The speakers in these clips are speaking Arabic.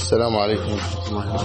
السلام عليكم ورحمة الله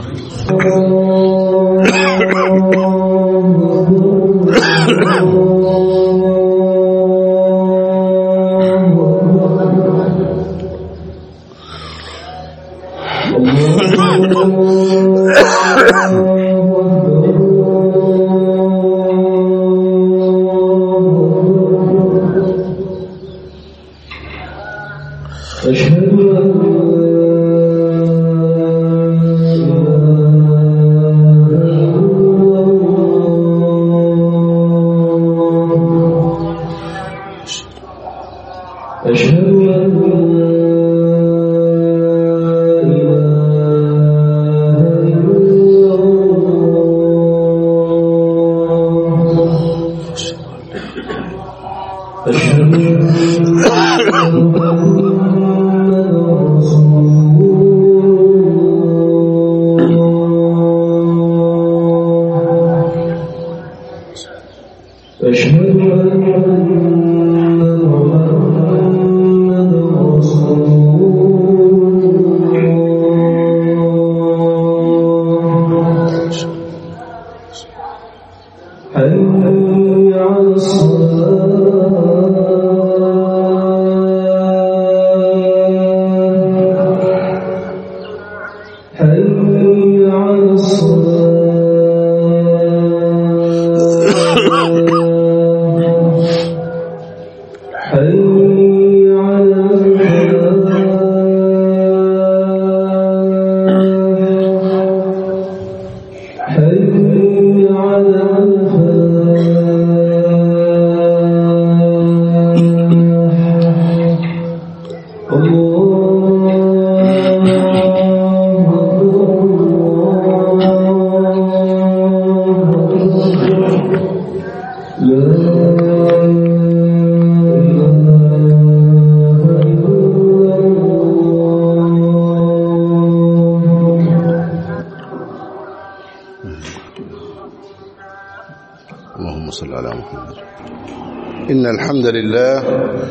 إن الحمد لله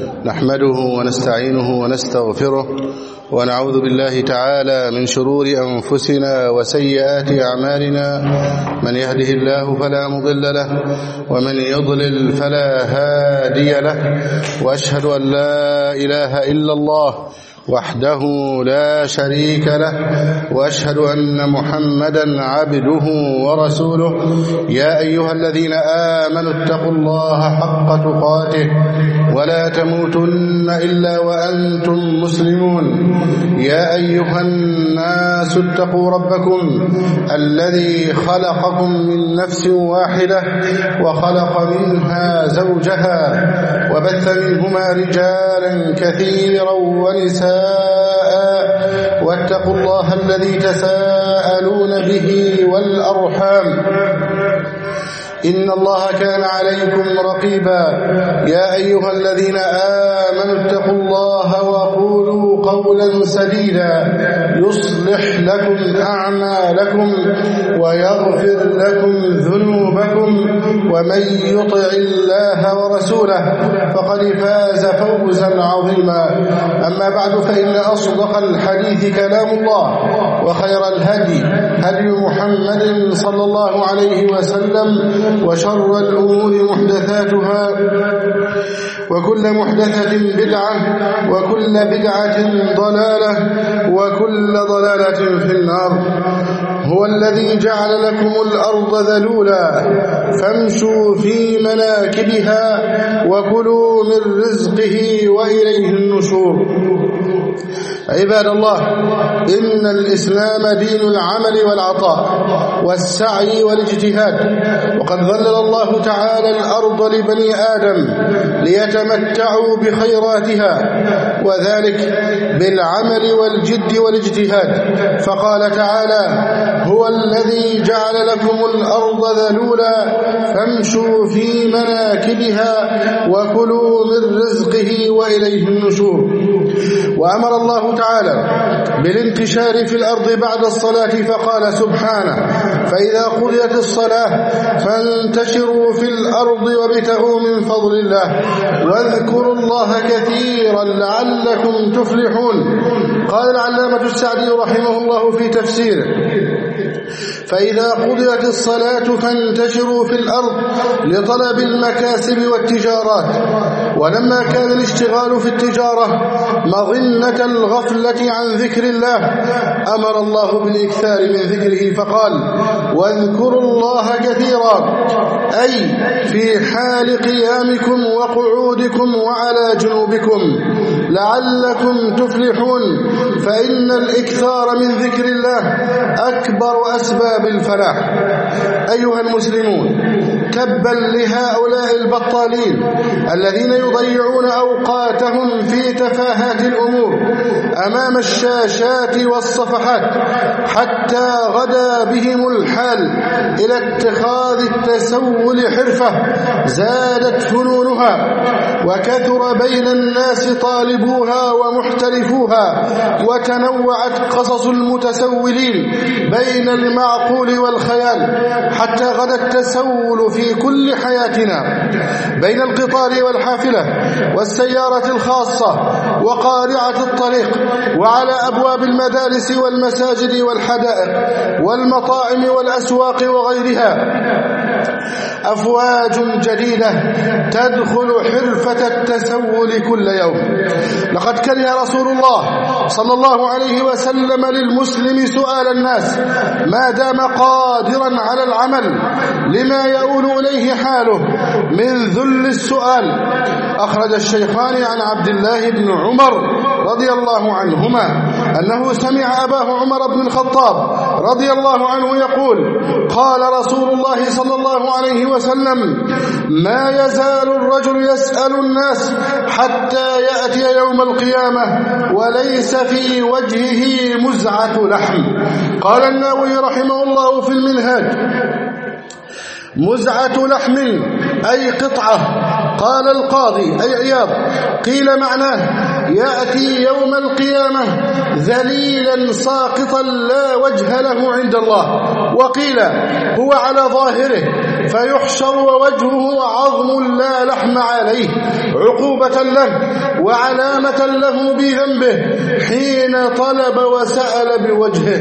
نحمده ونستعينه ونستغفره ونعوذ بالله تعالى من شرور أنفسنا وسيئات أعمالنا من يهده الله فلا مضل له ومن يضلل فلا هادي له وأشهد أن لا إله إلا الله وحده لا شريك له وأشهد أن محمدا عبده ورسوله يا أيها الذين آمنوا اتقوا الله حق تقاته ولا تموتن إلا وأنتم مسلمون يا أيها الناس اتقوا ربكم الذي خلقكم من نفس واحدة وخلق منها زوجها وبث منهما رجالا كثيرا ونساء واتقوا الله الذي تساءلون به والأرحام إن الله كان عليكم رقيبا يا أيها الذين آمنوا اتقوا الله وقولوا قولا سديدا يصلح لكم أعمالكم ويغفر لكم ذنوبكم ومن يطع الله ورسوله فقد فاز فوزا عظيما أما بعد فإن أصدق الحديث كلام الله وخير الهدي هدي محمد صلى الله عليه وسلم وشر الأمور محدثاتها وكل محدثة بدعة وكل بدعة ضلالة وكل ضلالة في النار هو الذي جعل لكم الأرض ذلولا فامشوا في مناكبها وكلوا من رزقه وإليه النشور عباد الله إن الإسلام دين العمل والعطاء والسعي والاجتهاد وقد ذلل الله تعالى الأرض لبني آدم ليتمتعوا بخيراتها وذلك بالعمل والجد والاجتهاد فقال تعالى هو الذي جعل لكم الأرض ذلولا فامشوا في مناكبها وكلوا من رزقه وإليه النشور وأمر الله تعالى بالانتشار في الأرض بعد الصلاة فقال سبحانه فإذا قضيت الصلاة فانتشروا في الأرض وابتغوا من فضل الله واذكروا الله كثيرا لعلكم تفلحون قال العلامة السعدي رحمه الله في تفسيره: فإذا قضيت الصلاة فانتشروا في الأرض لطلب المكاسب والتجارات. ولما كان الاشتغال في التجارة مظنة الغفلة عن ذكر الله أمر الله بالإكثار من ذكره فقال: واذكروا الله كثيرا، أي في حال قيامكم وقعودكم وعلى جنوبكم لعلكم تفلحون، فإن الإكثار من ذكر الله أكبر أسباب الفلاح. أيها المسلمون، تبا لهؤلاء البطالين الذين يضيعون أوقاتهم في تفاهات الأمور أمام الشاشات والصفحات حتى غدا بهم الحال إلى اتخاذ التسول حرفة زادت فنونها وكثر بين الناس طالبوها ومحترفوها، وتنوعت قصص المتسولين بين المعقول والخيال حتى غدا التسول في كل حياتنا بين القطار والحافلة والسيارة الخاصة وقارعة الطريق وعلى أبواب المدارس والمساجد والحدائق والمطاعم والأسواق وغيرها. أفواج جديدة تدخل حرفة التسول كل يوم. لقد كره رسول الله صلى الله عليه وسلم للمسلم سؤال الناس ما دام قادرا على العمل لما يؤول إليه حاله من ذل السؤال. أخرج الشيخان عن عبد الله بن عمر رضي الله عنهما أنه سمع أباه عمر بن الخطاب رضي الله عنه يقول: قال رسول الله صلى الله عليه وسلم: ما يزال الرجل يسأل الناس حتى يأتي يوم القيامة وليس في وجهه مزعة لحم. قال النووي رحمه الله في المنهاج: مزعة لحم أي قطعة. قال القاضي أي عياض: قيل معناه يأتي يوم القيامة ذليلا ساقطا لا وجه له عند الله، وقيل هو على ظاهره فيحشر ووجهه عظم لا لحم عليه عقوبة له وعلامة له بذنبه حين طلب وسأل بوجهه.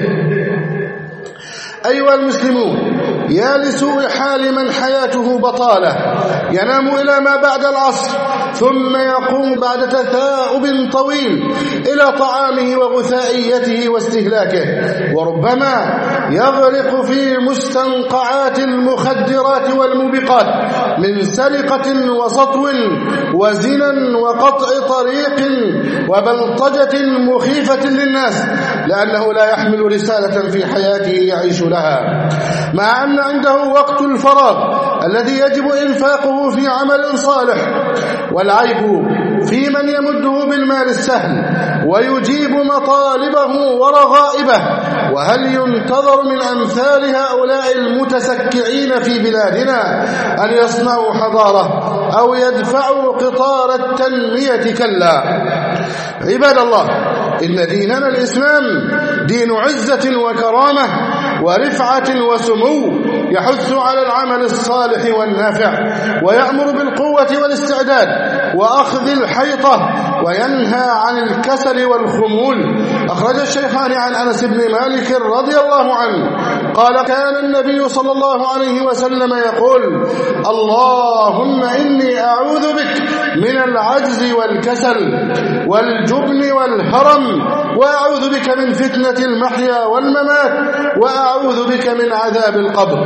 أيها المسلمون، يا لسوء حال من حياته بطالة ينام إلى ما بعد العصر ثم يقوم بعد تثاؤب طويل إلى طعامه وغثائيته واستهلاكه، وربما يغرق في مستنقعات المخدرات والموبقات من سرقة وسطو وزنا وقطع طريق وبلطجة مخيفة للناس، لأنه لا يحمل رسالة في حياته يعيش لها، مع أن عنده وقت الفراغ الذي يجب إنفاقه في عمل صالح. والعيب في من يمده بالمال السهل ويجيب مطالبه ورغائبه. وهل ينتظر من أمثال هؤلاء المتسكعين في بلادنا أن يصنعوا حضارة أو يدفعوا قطار التنمية؟ كلا. عباد الله، إن ديننا الإسلام دين عزة وكرامة ورفعة وسمو، يحث على العمل الصالح والنافع، ويأمر بالقوة والاستعداد وأخذ الحيطة، وينهى عن الكسل والخمول. أخرج الشيخان عن أنس بن مالك رضي الله عنه قال: كان النبي صلى الله عليه وسلم يقول: اللهم إني أعوذ بك من العجز والكسل والجبن والهرم، وأعوذ بك من فتنة المحيا والممات، وأعوذ بك من عذاب القبر.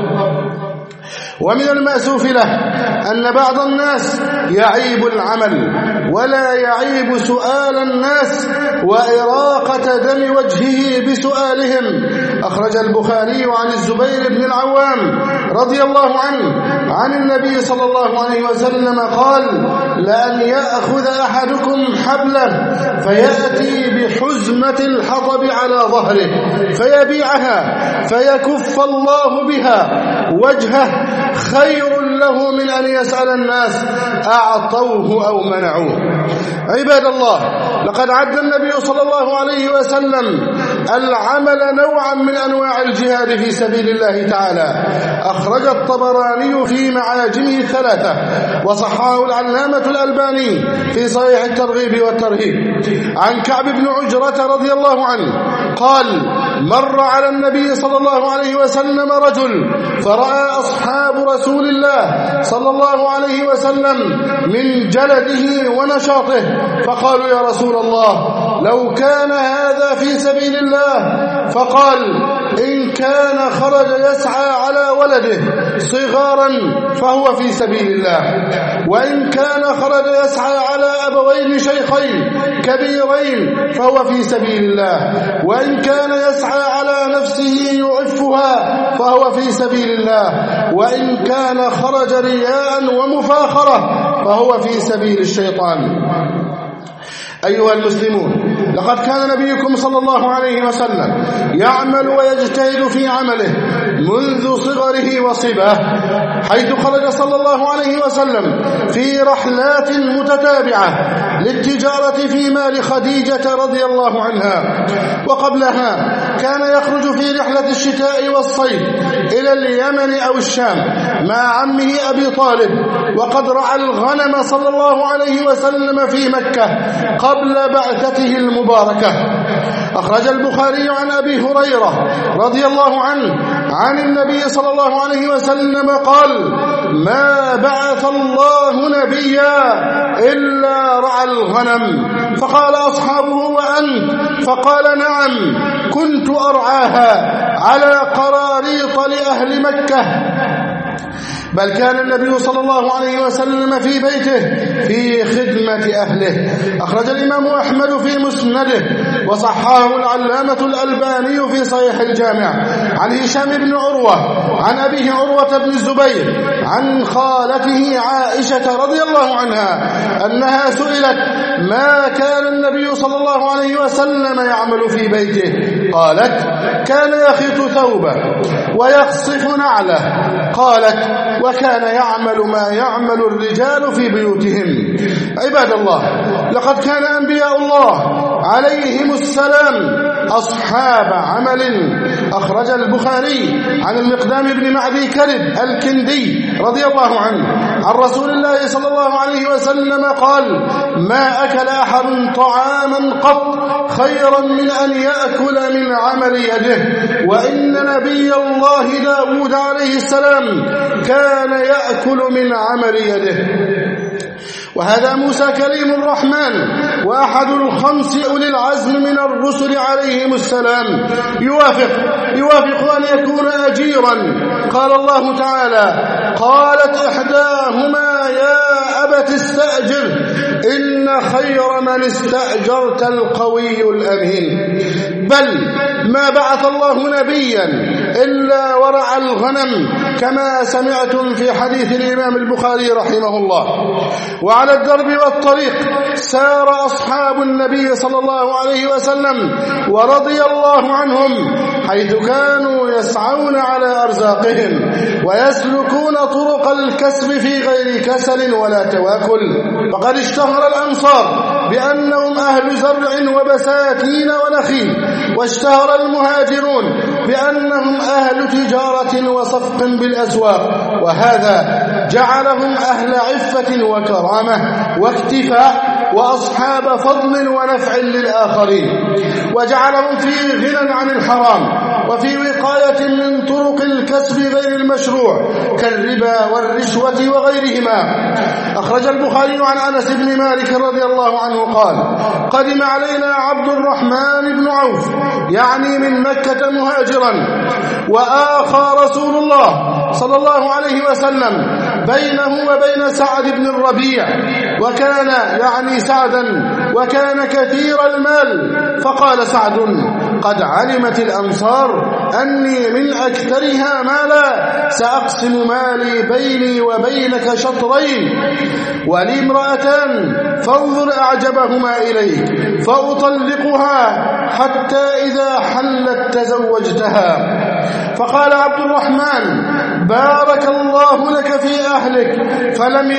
ومن المأسوف له أن بعض الناس يعيب العمل ولا يعيب سؤال الناس وإراقة دم وجهه بسؤالهم. أخرج البخاري عن الزبير بن العوام رضي الله عنه عن النبي صلى الله عليه وسلم قال: لأن يأخذ أحدكم حبله فيأتي بحزمة الحطب على ظهره فيبيعها فيكف الله بها وجهه خير له من أن يسأل الناس أعطوه أو منعوه. عباد الله، لقد عد النبي صلى الله عليه وسلم العمل نوعا من أنواع الجهاد في سبيل الله تعالى. أخرج الطبراني في معاجمه الثلاثة وصححه العلامة الألباني في صحيح الترغيب والترهيب عن كعب بن عجرة رضي الله عنه قال: مر على النبي صلى الله عليه وسلم رجل فرأى أصحاب رسول الله صلى الله عليه وسلم من جلده ونشاطه فقالوا: يا رسول الله، لو كان هذا في سبيل الله. فقال: إن كان خرج يسعى على ولده صغارا فهو في سبيل الله، وإن كان خرج يسعى على أبوين شيخين كبيرين فهو في سبيل الله، وإن كان يسعى على نفسه يعفها فهو في سبيل الله، وإن كان خرج رياء ومفاخرة فهو في سبيل الشيطان. أيها المسلمون، لقد كان نبيكم صلى الله عليه وسلم يعمل ويجتهد في عمله منذ صغره وصباه، حيث خرج صلى الله عليه وسلم في رحلات متتابعة للتجارة في مال خديجة رضي الله عنها، وقبلها كان يخرج في رحلة الشتاء والصيف إلى اليمن أو الشام مع عمه أبي طالب، وقد رعى الغنم صلى الله عليه وسلم في مكة قبل بعثته المباركة. أخرج البخاري عن أبي هريرة رضي الله عنه عن النبي صلى الله عليه وسلم قال: ما بعث الله نبيا إلا رعى الغنم. فقال أصحابه: وأنت؟ فقال: نعم، كنت أرعاها على قراريط لأهل مكة. بل كان النبي صلى الله عليه وسلم في بيته في خدمة أهله. أخرج الإمام أحمد في مسنده وصححه العلامة الألباني في صحيح الجامع عن هشام بن عروة عن أبيه عروة بن الزبير عن خالته عائشة رضي الله عنها أنها سئلت: ما كان النبي صلى الله عليه وسلم يعمل في بيته؟ قالت: كان يخيط ثوبه ويخصف نعله. قالت: وكان يعمل ما يعمل الرجال في بيوتهم. عباد الله، لقد كان أنبياء الله عليهم السلام أصحاب عمل. أخرج البخاري عن المقدام بن معدي كرب الكندي رضي الله عنه عن رسول الله صلى الله عليه وسلم قال: ما أكل أحد طعاما قط خيرا من أن يأكل من عمل يده، وإن نبي الله داود عليه السلام كان يأكل من عمل يده. وهذا موسى كريم الرحمن وأحد الخمس أولي العزم من الرسل عليهم السلام يوافق أن يكون أجيرا. قال الله تعالى: قالت إحداهما يا أبت استأجر إن خير من استأجرت القوي الأمين. بل ما بعث الله نبيا إلا ورعى الغنم كما سمعتم في حديث الإمام البخاري رحمه الله. وعلى الدرب والطريق سار أصحاب النبي صلى الله عليه وسلم ورضي الله عنهم، حيث كانوا يسعون على أرزاقهم ويسلكون طرق الكسب في غير كسل ولا تواكل. فقد اشتهر الأنصار بأنهم أهل زرع وبساتين ونخيل، واشتهر المهاجرون بأنهم أهل تجارة وصفق بالأسواق، وهذا جعلهم أهل عفة وكرامة واكتفاء وأصحاب فضل ونفع للآخرين، وجعلهم في غنى عن الحرام وفي وقاية من طرق الكسب غير المشروع كالربا والرشوة وغيرهما. أخرج البخاري عن أنس بن مالك رضي الله عنه قال: قدم علينا عبد الرحمن بن عوف يعني من مكة مهاجرا، وآخى رسول الله صلى الله عليه وسلم بينه وبين سعد بن الربيع، وكان يعني سعدا وكان كثير المال. فقال سعد: قد علمت الأنصار أني من أكثرها مالا، سأقسم مالي بيني وبينك شطرين، ولي امرأتان فانظر أعجبهما إليك فأطلقها حتى إذا حلت تزوجتها. فقال عبد الرحمن: بارك الله لك في أهلك، فلم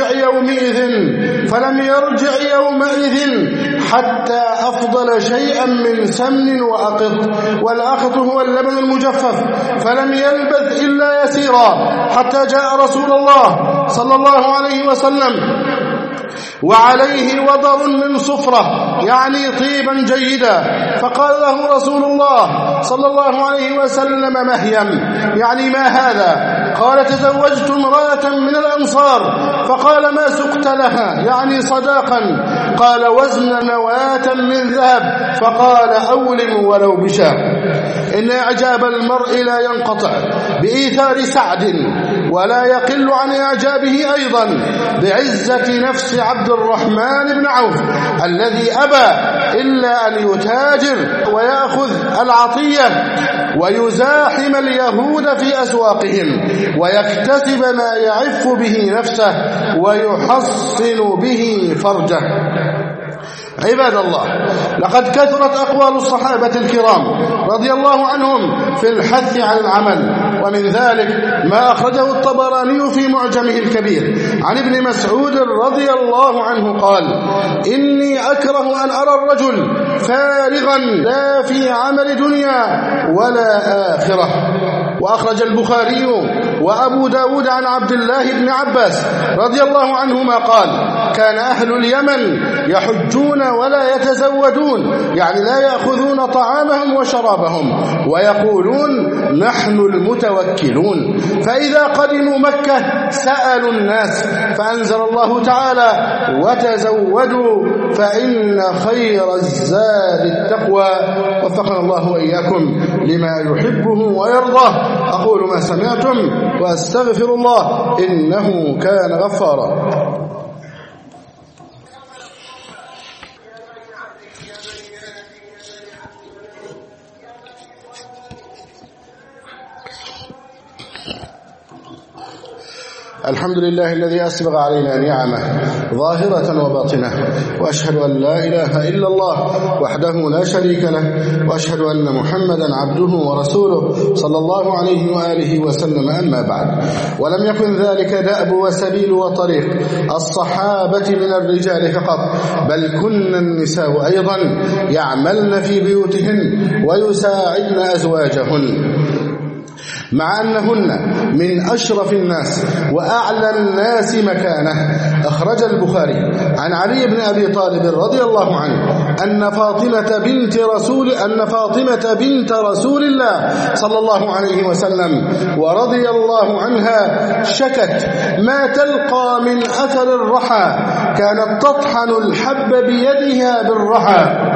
يرجع يومئذ حتى أفضل شيئا من سمن وأقط، والأقط هو اللبن المجفف، فلم يلبث إلا يسيرا حتى جاء رسول الله صلى الله عليه وسلم وعليه وضر من صفرة، يعني طيبا جيدا، فقال له رسول الله صلى الله عليه وسلم: مهيم، يعني ما هذا؟ قال: تزوجت امرأة من الأنصار. فقال: ما سقت لها؟ يعني صداقا. قال: وزن نواة من ذهب. فقال: أولم ولو بشاء. إن إعجاب المرء لا ينقطع بإيثار سعد، ولا يقل عن إعجابه أيضا بعزة نفس عبد الرحمن بن عوف، الذي أبى إلا أن يتاجر ويأخذ العطية ويزاحم اليهود في أسواقهم ويكتسب ما يعف به نفسه ويحصن به فرجه. عباد الله، لقد كثرت أقوال الصحابة الكرام رضي الله عنهم في الحث عن العمل، ومن ذلك ما أخرجه الطبراني في معجمه الكبير عن ابن مسعود رضي الله عنه قال: إني أكره أن أرى الرجل فارغا لا في عمل دنيا ولا آخرة. وأخرج البخاري وأبو داود عن عبد الله بن عباس رضي الله عنهما قال: كان أهل اليمن يحجون ولا يتزودون، يعني لا يأخذون طعامهم وشرابهم، ويقولون: نحن المتوكلون. فإذا قدموا مكة سألوا الناس، فأنزل الله تعالى: وتزودوا فإن خير الزاد التقوى. وفقنا الله وإياكم لما يحبه ويرضاه. أقول ما سمعتم وأستغفر الله إنه كان غفارا. الحمد لله الذي أسبغ علينا نعمه ظاهرة وباطنة، وأشهد أن لا إله إلا الله وحده لا شريك له، وأشهد أن محمدا عبده ورسوله صلى الله عليه وآله وسلم. أما بعد، ولم يكن ذلك دأب وسبيل وطريق الصحابة من الرجال فقط، بل كن النساء أيضا يعملن في بيوتهن ويساعدن أزواجهن، مع أنهن من أشرف الناس وأعلى الناس مكانة. أخرج البخاري عن علي بن أبي طالب رضي الله عنه أن فاطمة بنت رسول الله صلى الله عليه وسلم ورضي الله عنها شكت ما تلقى من أثر الرحى، كانت تطحن الحب بيدها بالرحى.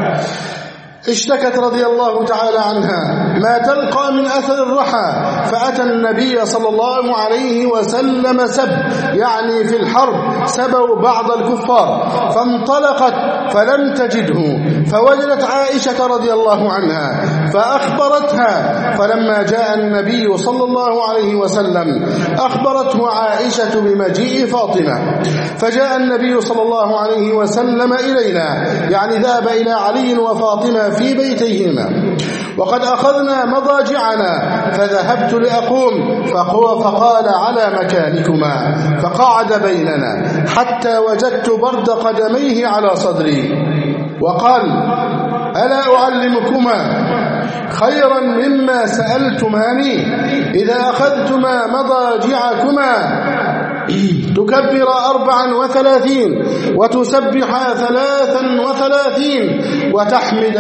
اشتكت رضي الله تعالى عنها ما تلقى من أثر الرحى، فأتى النبي صلى الله عليه وسلم يعني في الحرب سبوا بعض الكفار، فانطلقت فلم تجده، فوجدت عائشة رضي الله عنها فأخبرتها، فلما جاء النبي صلى الله عليه وسلم أخبرته عائشة بمجيء فاطمة، فجاء النبي صلى الله عليه وسلم إلينا، يعني ذهب إلى علي وفاطمة في بيتيهما، وقد أخذنا مضاجعنا، فذهبت لأقوم فقال: على مكانكما، فقعد بيننا حتى وجدت برد قدميه على صدري، وقال: ألا أعلمكما خيرا مما سألتماني؟ إذا أخذتما مضاجعكما تكبر 34 وتسبح 33 وتحمد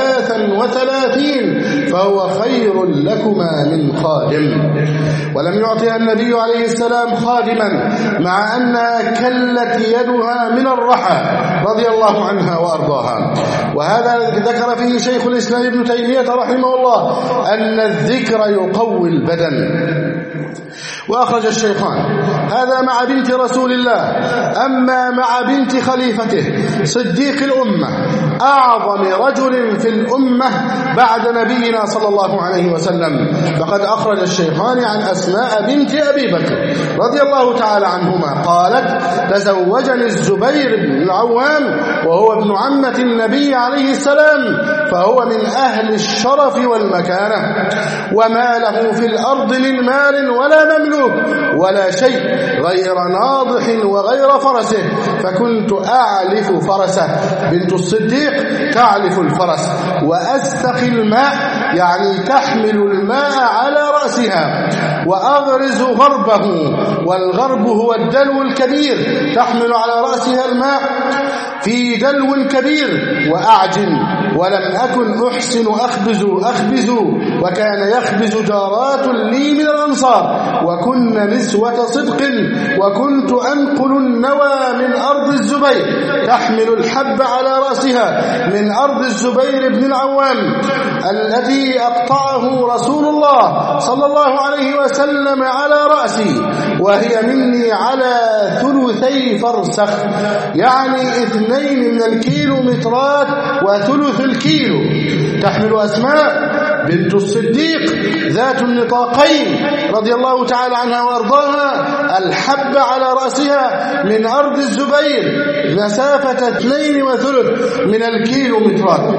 33، فهو خير لكما من خادم. ولم يعطها النبي عليه السلام خادما، مع أنها كلت يدها من الرحى رضي الله عنها وأرضاها. وهذا ذكر فيه شيخ الإسلام ابن تيمية رحمه الله أن الذكر يقوي البدن. وأخرج الشيخان هذا مع بنت رسول الله. أما مع بنت خليفته صديق الأمة أعظم رجل في الأمة بعد نبينا صلى الله عليه وسلم، فقد أخرج الشيخان عن أسماء بنت أبي بكر رضي الله تعالى عنهما قالت: تزوجني الزبير بن العوام وهو ابن عمة النبي عليه السلام، فهو من أهل الشرف والمكانة، وما له في الأرض من مال ولا مملوك ولا شيء غير ناضح وغير فرسه، فكنت أعلف فرسه. بنت الصديق تعلف الفرس وأستقي الماء، يعني تحمل الماء على رأسها، وأغرز غربه، والغرب هو الدلو الكبير، تحمل على رأسها الماء في دلو كبير، وأعجن، ولم أكن أحسن أخبز، وكان يخبز جارات لي من الأنصار، وكن نسوة صدق، وكنت أنقل النوى من أرض الزبير، تحمل الحب على رأسها من أرض الزبير بن العوام التي أقطعه رسول الله صلى الله عليه وسلم على رأسي، وهي مني على 2 فرسخ، يعني 2 من الكيلومترات و3 الكيلو. تحمل أسماء بنت الصديق ذات النطاقين رضي الله تعالى عنها وأرضاها الحب على رأسها من أرض الزبير مسافة 2.3 من الكيلومترات.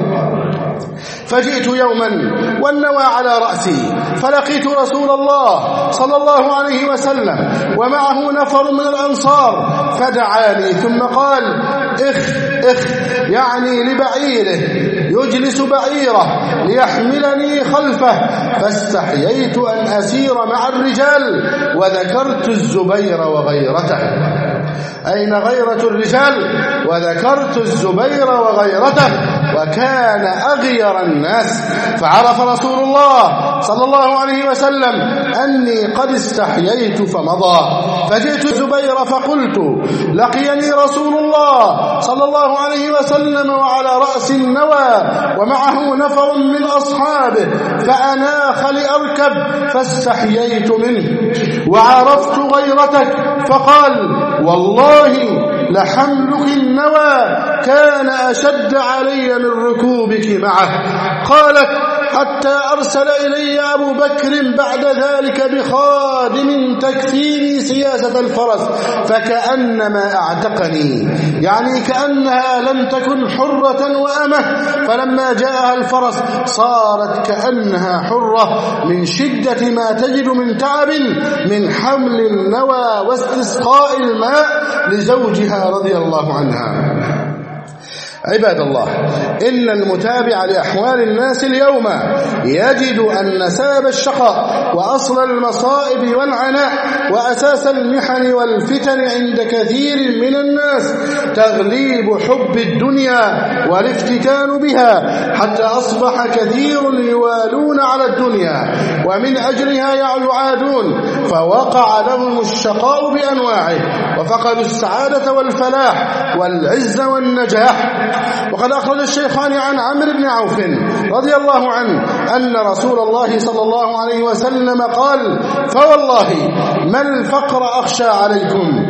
فجئت يوما والنوى على رأسي، فلقيت رسول الله صلى الله عليه وسلم ومعه نفر من الأنصار، فدعاني ثم قال: اخ يعني لبعيره، يجلس بعيره ليحملني خلفه، فاستحييت أن أسير مع الرجال، وذكرت الزبير وغيرته. أين غيرة الرجال؟ وذكرت الزبير وغيرته، وكان أغير الناس، فعرف رسول الله صلى الله عليه وسلم أني قد استحييت فمضى. فجئت الزبير فقلت: لقيني رسول الله صلى الله عليه وسلم وعلى رأس النوى ومعه نفر من أصحابه، فأناخ لأركب، فاستحييت منه وعرفت غيرتك، فقال: والله لحملك النوى كان أشد علي من ركوبك معه. قالت: حتى أرسل إلي أبو بكر بعد ذلك بخادم تكفيني سياسة الفرس، فكأنما أعتقني، يعني كأنها لم تكن حرة وأمه، فلما جاءها الفرس صارت كأنها حرة من شدة ما تجد من تعب من حمل النوى واستسقاء الماء لزوجها رضي الله عنها. عباد الله، إن المتابع لأحوال الناس اليوم يجد أن سبب الشقاء وأصل المصائب والعناء وأساس المحن والفتن عند كثير من الناس تغليب حب الدنيا والافتتان بها، حتى أصبح كثير يوالون على الدنيا ومن أجلها يعادون، فوقع لهم الشقاء بأنواعه، وفقدوا السعادة والفلاح والعز والنجاح. وقد أخرج الشيخان عن عمرو بن عوف رضي الله عنه أن رسول الله صلى الله عليه وسلم قال: فوالله ما الفقر أخشى عليكم،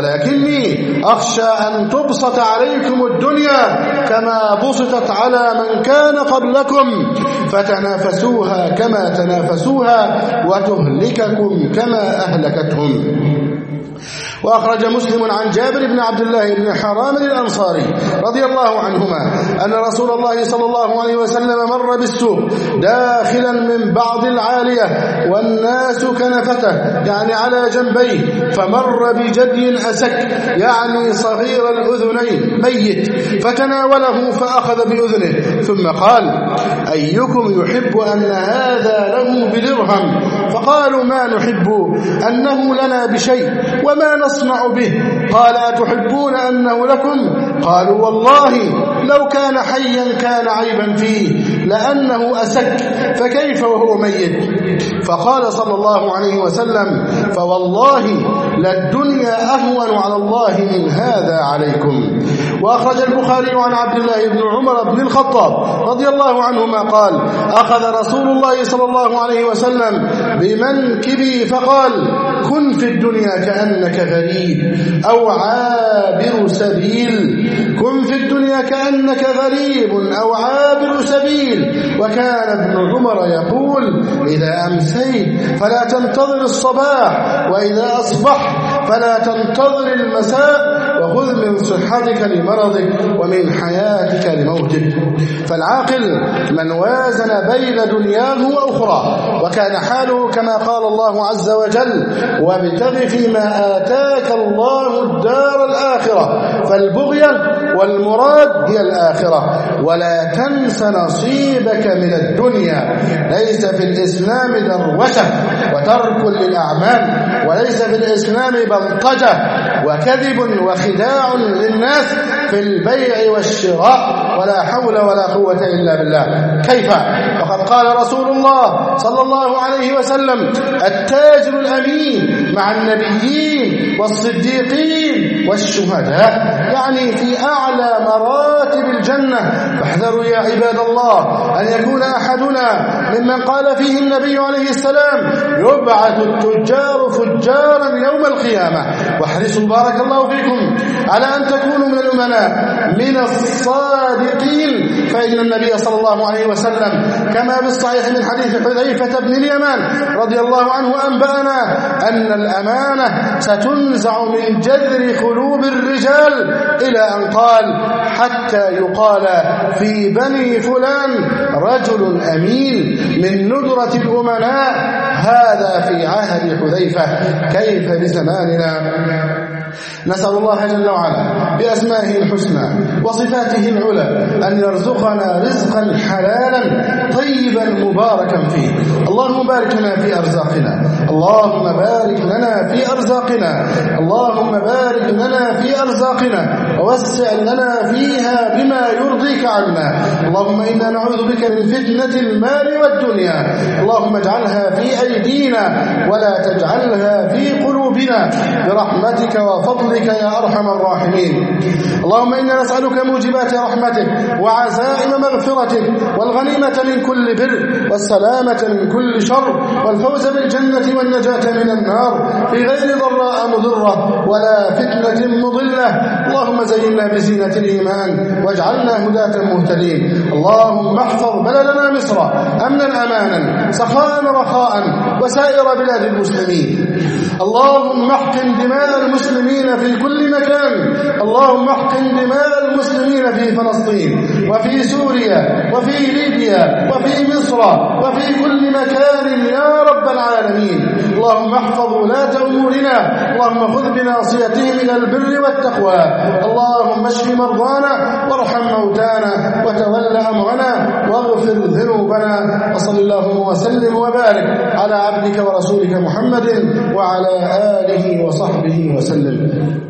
ولكني أخشى أن تبسط عليكم الدنيا كما بسطت على من كان قبلكم، فتنافسوها كما تنافسوها وتهلككم كما أهلكتهم. وأخرج مسلم عن جابر بن عبد الله بن حرام الأنصاري رضي الله عنهما أن رسول الله صلى الله عليه وسلم مر بالسوق داخلا من بعض العالية والناس كنفته، يعني على جنبيه، فمر بجدي أسك، يعني صغير الأذنين ميت، فتناوله فأخذ بأذنه، ثم قال: أيكم يحب أن هذا له بدرهم؟ فقالوا: ما نحب أنه لنا بشيء وما نصنع به. قال: أتحبون أنه لكم؟ قالوا: والله لو كان حيا كان عيبا فيه، لأنه أسك، فكيف وهو ميت؟ فقال صلى الله عليه وسلم: فوالله للدنيا أهون على الله من هذا عليكم. وأخرج البخاري عن عبد الله بن عمر بن الخطاب رضي الله عنهما قال: أخذ رسول الله صلى الله عليه وسلم بمنكبي فقال: كن في الدنيا كأنك غريب أو عابر سبيل، كن في الدنيا كأنك غريب أو عابر سبيل. وكان ابن عمر يقول: إذا أمسيت فلا تنتظر الصباح، وإذا أصبحت فلا تنتظر المساء، وخذ من صحتك لمرضك ومن حياتك لموتك. فالعاقل من وازن بين دنياه وأخرى وكان حاله كما قال الله عز وجل وابتغ فيما آتاك الله الدار الآخرة فالبغية والمراد هي الآخرة ولا تنس نصيبك من الدنيا. ليس في الإسلام دروشة وترك للأعمال، وليس في الإسلام بلطجة وكذب وخداع للناس في البيع والشراء، ولا حول ولا قوة إلا بالله. كيف؟ وقد قال رسول الله صلى الله عليه وسلم التاجر الأمين مع النبيين والصديقين والشهداء، يعني في أعلى مراتب الجنة. فاحذروا يا عباد الله أن يكون أحدنا ممن قال فيه النبي عليه السلام يبعث التجار فجارا يوم القيامة. واحرصوا بارك الله فيكم على أن تكونوا من الأمناء من الصادقين، فإن النبي صلى الله عليه وسلم كما بالصحيح من حديث حذيفة بن اليمان رضي الله عنه أنبأنا أن الأمانة ستنزع من جذر قلوب الرجال إلى أن قال حتى يقال في بني فلان رجل أمين من ندرة الأمناء. هذا في عهد حذيفة، كيف بزماننا؟ نسأل الله جل وعلا بأسمائه الحسنى وصفاته العلى أن يرزقنا رزقا حلالا طيبا مباركا فيه. اللهم بارك لنا في أرزاقنا، اللهم بارك لنا في أرزاقنا، اللهم بارك لنا في أرزاقنا ووسع لنا فيها بما يرضيك عنا. اللهم إنا نعوذ بك من فتنة المال والدنيا، اللهم اجعلها في أيدينا ولا تجعلها في قلوبنا برحمتك وفضلك يا أرحم الراحمين. اللهم إنا نسألك موجبات رحمتك وعزائم مغفرتك والغنيمة من كل بر والسلامة من كل شر والفوز بالجنة والنجاة من النار في غير ضراء مضرة ولا فتنة مضلة. اللهم زينا بزينة الإيمان واجعلنا هداة مهتدين. اللهم احفظ بلدنا مصر أمنا أمانا سخاء رخاء وسائر بلاد المسلمين. اللهم احقن دماء المسلمين في كل مكان، اللهم احقن دماء المسلمين في فلسطين وفي سوريا وفي ليبيا وفي مصر وفي كل مكان يا رب العالمين. اللهم احفظ ولاة أمورنا، اللهم خذ بناصيتهم إلى البر والتقوى. اللهم اشف مرضانا وارحم موتانا وتول أمرنا واغفر ذنوبنا. وصل اللهم وسلم وبارك على عبدك ورسولك محمد وعلى آله وصحبه وسلم.